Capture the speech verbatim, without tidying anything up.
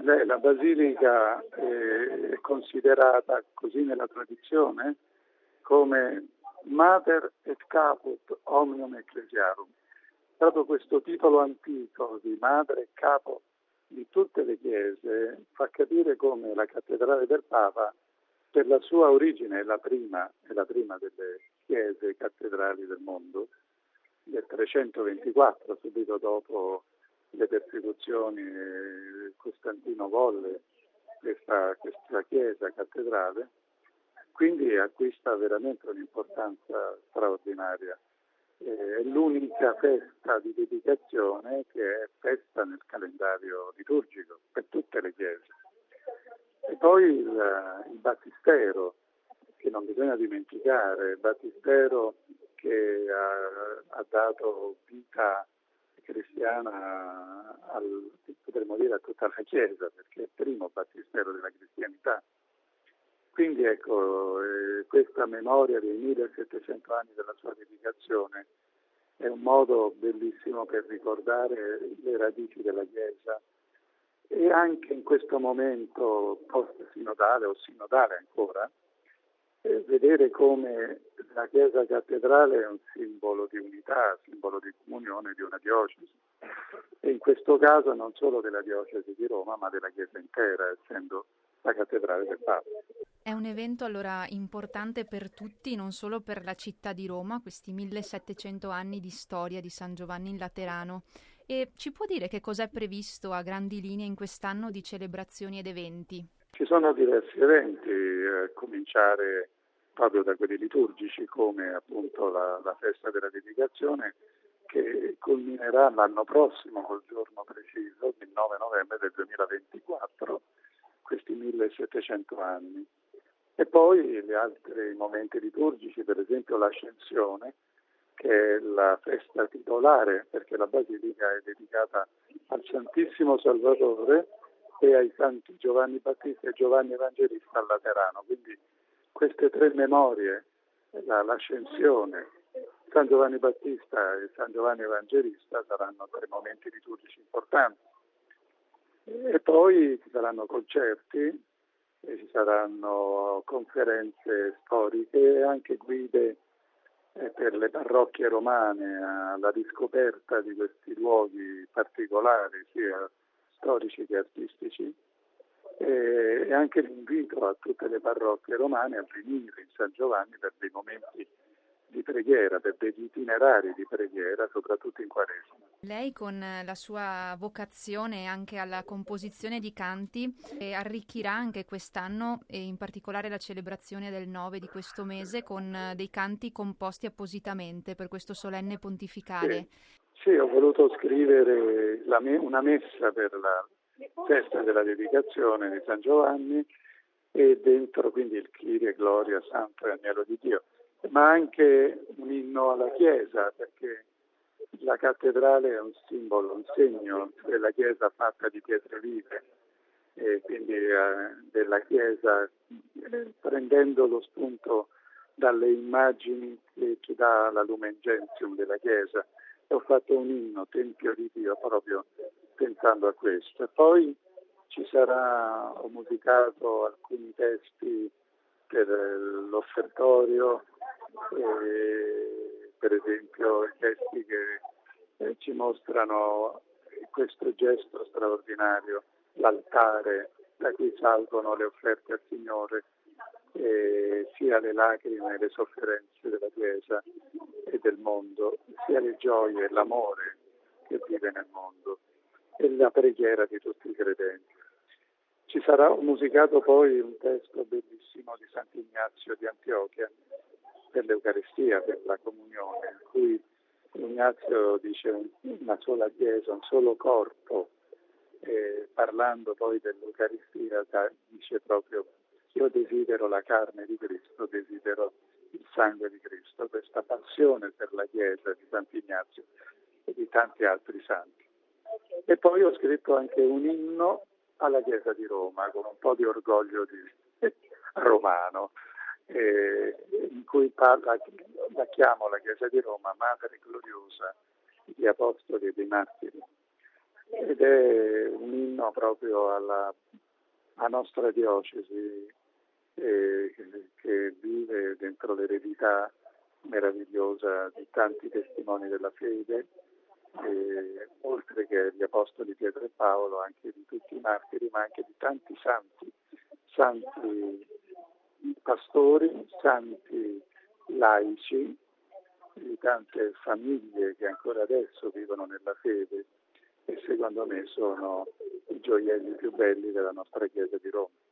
Le- La basilica è considerata così nella tradizione come Mater et Caput Omnium Ecclesiarum. Proprio questo titolo antico di madre e capo di tutte le chiese fa capire come la cattedrale del Papa, per la sua origine, è la prima, è la prima delle chiese cattedrali del mondo, del trecentoventiquattro, subito dopo le persecuzioni. Costantino volle questa, questa chiesa cattedrale, quindi acquista veramente un'importanza straordinaria. È l'unica festa di dedicazione che è festa nel calendario liturgico per tutte le chiese. E poi il, il battistero, che non bisogna dimenticare, il battistero che ha, ha dato vita cristiana, al, potremmo dire, a tutta la Chiesa, perché è il primo battistero della cristianità. Quindi ecco, eh, questa memoria dei millesettecento anni della sua dedicazione è un modo bellissimo per ricordare le radici della Chiesa e anche in questo momento post-sinodale o sinodale ancora, eh, vedere come la Chiesa cattedrale è un simbolo di unità, simbolo di comunione di una diocesi. E in questo caso non solo della diocesi di Roma, ma della Chiesa intera, essendo la cattedrale del Papa. È un evento allora importante per tutti, non solo per la città di Roma, questi millesettecento anni di storia di San Giovanni in Laterano. E ci può dire che cos'è previsto a grandi linee in quest'anno di celebrazioni ed eventi? Ci sono diversi eventi, a eh, cominciare proprio da quelli liturgici, come appunto la, la festa della dedicazione, che culminerà l'anno prossimo col giorno preciso, il nove novembre del duemilaventiquattro, questi millesettecento anni. E poi gli altri momenti liturgici, per esempio l'Ascensione, che è la festa titolare, perché la Basilica è dedicata al Santissimo Salvatore e ai Santi Giovanni Battista e Giovanni Evangelista al Laterano. Quindi queste tre memorie, la, l'Ascensione, San Giovanni Battista e San Giovanni Evangelista, saranno tre momenti liturgici importanti. E poi ci saranno concerti, e ci saranno conferenze storiche e anche guide eh, per le parrocchie romane alla riscoperta di questi luoghi particolari, sia storici che artistici, e, e anche l'invito a tutte le parrocchie romane a venire in San Giovanni per dei momenti di preghiera, per degli itinerari di preghiera, soprattutto in Quaresima. Lei con la sua vocazione anche alla composizione di canti eh, arricchirà anche quest'anno e in particolare la celebrazione del nove di questo mese con eh, dei canti composti appositamente per questo solenne pontificale. Sì, sì, ho voluto scrivere la me- una messa per la festa della dedicazione di San Giovanni e dentro quindi il Kyrie, Gloria, Santo e Agnello di Dio, ma anche un inno alla Chiesa, perché la cattedrale è un simbolo, un segno della Chiesa fatta di pietre vive, e quindi eh, della Chiesa, eh, prendendo lo spunto dalle immagini che ci dà la Lumen Gentium della Chiesa. E ho fatto un inno, Tempio di Dio, proprio pensando a questo. E poi ci sarà, ho musicato alcuni testi per l'offertorio, eh, per esempio i testi che eh, ci mostrano questo gesto straordinario, l'altare da cui salgono le offerte al Signore, eh, sia le lacrime e le sofferenze della Chiesa e del mondo, sia le gioie e l'amore che vive nel mondo e la preghiera di tutti i credenti. Ci sarà musicato poi un testo bellissimo di Sant'Ignazio di Antiochia per l'Eucaristia, per la comunione, in cui Ignazio dice una sola Chiesa, un solo corpo, eh, parlando poi dell'Eucaristia dice proprio: io desidero la carne di Cristo, desidero il sangue di Cristo, questa passione per la Chiesa di Sant'Ignazio e di tanti altri santi. E poi ho scritto anche un inno alla Chiesa di Roma, con un po' di orgoglio di, romano, eh, in cui parla, la chiamo la Chiesa di Roma Madre Gloriosa degli Apostoli e dei Martiri. ed è un inno proprio alla, alla nostra diocesi eh, che, che vive dentro l'eredità meravigliosa di tanti testimoni della fede, eh, oltre che agli apostoli Pietro e Paolo, anche di tutti i martiri, ma anche di tanti santi, santi pastori, santi laici, di tante famiglie che ancora adesso vivono nella fede e secondo me sono i gioielli più belli della nostra Chiesa di Roma.